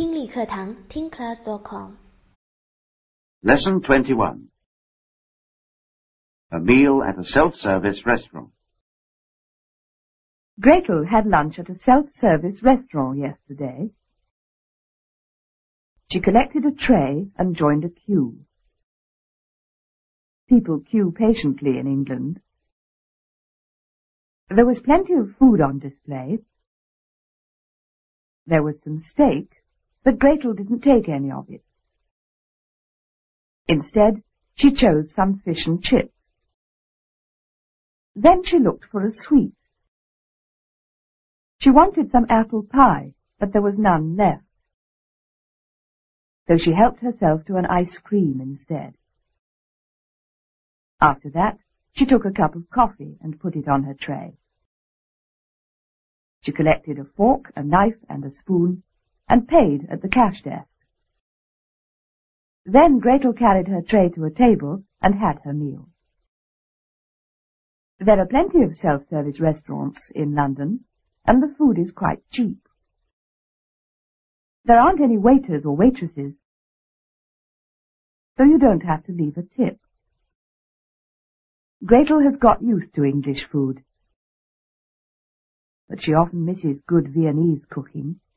听力课堂听class.com Lesson 21. A meal at a self-service restaurant. Gretel had lunch at a self-service restaurant yesterday. She collected a tray and joined a queue. People queue patiently in England. There was plenty of food on display. There was some steak, but Gretel didn't take any of it. Instead, she chose some fish and chips. Then she looked for a sweet. She wanted some apple pie, but there was none left. So she helped herself to an ice cream instead. After that, she took a cup of coffee and put it on her tray. She collected a fork, a knife, and a spoon, and paid at the cash desk. Then Gretel carried her tray to a table and had her meal. There are plenty of self-service restaurants in London, and the food is quite cheap. There aren't any waiters or waitresses, so you don't have to leave a tip. Gretel has got used to English food, but she often misses good Viennese cooking.